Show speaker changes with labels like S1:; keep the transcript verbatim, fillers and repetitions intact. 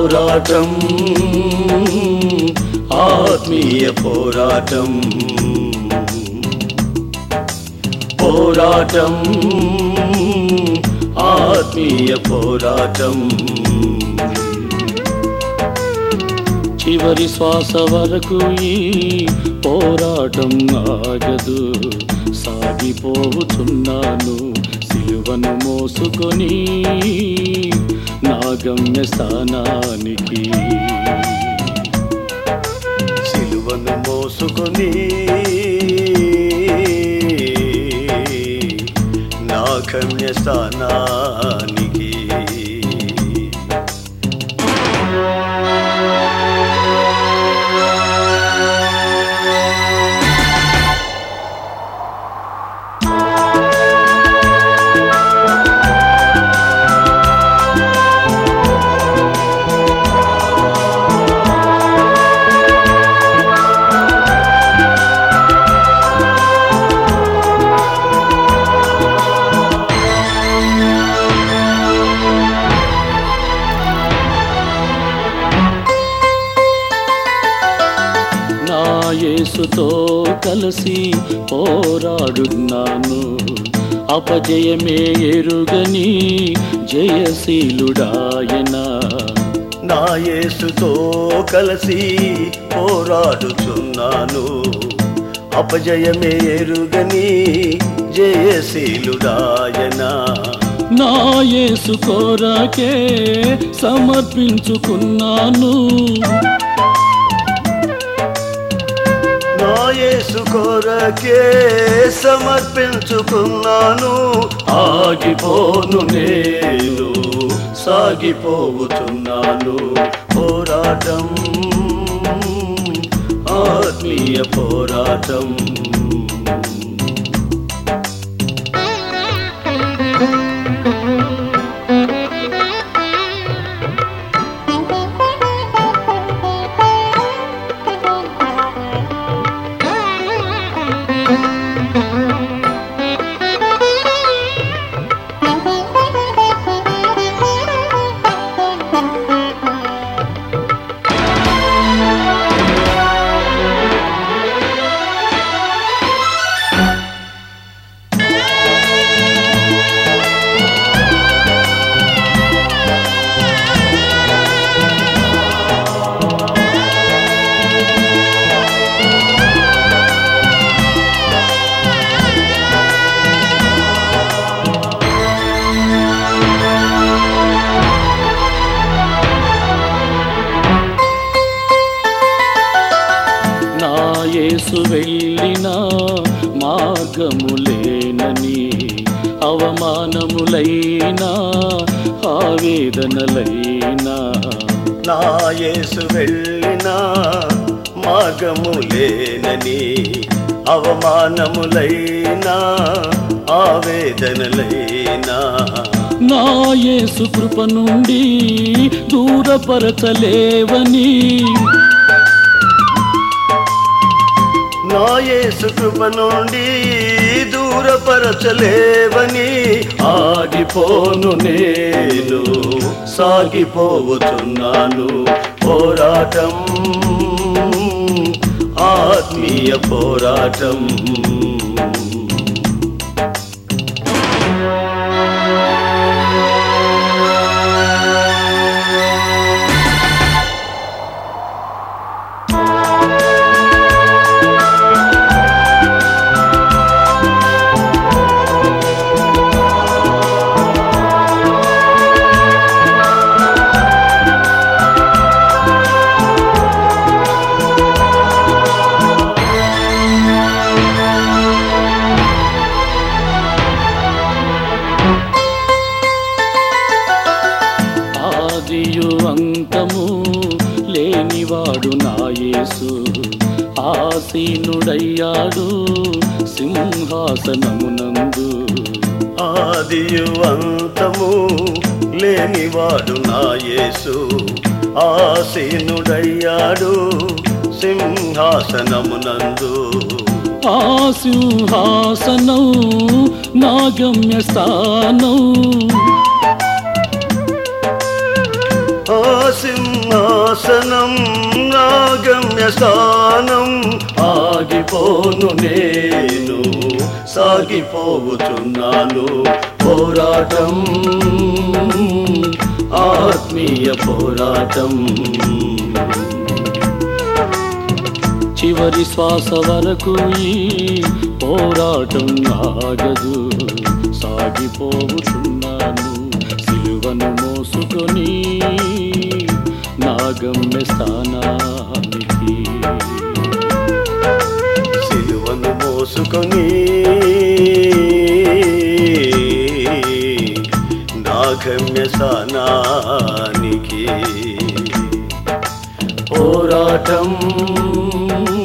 S1: పోరాటం ఆత్మీయ పోరాటం పోరాటం ఆత్మీయ పోరాటం చివరి శ్వాస వరకు ఈ పోరాటం ఆగదు సాగిపోతున్నాను సిలువను మోసుకొని నా గమ్య స్థానానికి సిలువను మోసుకొని నా గమ్య స్థానానికి యేసుతో కలిసి పోరాడున్నాను అపజయమే ఎరుగని జయశీలుడాయన నా యేసుతో కలిసి పోరాడుచున్నాను అపజయమే ఎరుగని జయశీలుడాయన నా యేసు కొరకే సమర్పించుకున్నాను నా యేసు కొరకే సమర్పించుకున్నాను ఆగిపోను నేను సాగిపోతున్నాను పోరాటం ఆత్మీయ పోరాటం యేసు వెళ్ళిన మార్గములేనని అవమానములైనా ఆవేదనలైనా నా యేసు వెళ్ళిన మార్గములేనని అవమానములైనా ఆవేదనలైనా నా యేసు కృప నుండి దూరపరచలేవని నా యేసు కృప నుండి దూరపరచలేవని ఆగిపోను నేను సాగిపోతున్నాను పోరాటం ఆత్మీయ పోరాటం అంతము లేనివాడు నా యేసు ఆసీనుడయ్యాడు సింహాసనమునందు ఆదియు అంతము లేనివాడు నా యేసు ఆసీనుడయ్యాడు సింహాసనమునందు ఆ సింహాసనం నా గమ్యస్థానం ఆ సింహాసనం నా గమ్య స్థానం ఆగిపోను నేను సాగిపోవుచున్నాను పోరాటం ఆత్మీయ పోరాటం
S2: చివరి శ్వాస వరకు ఈ పోరాటం ఆగదు సాగిపోతున్నాను సిలువను మోసుకొని నా గమ్య స్థానానికి
S1: సిలువను మోసుకొని నా గమ్య స్థానానికి పోరాటం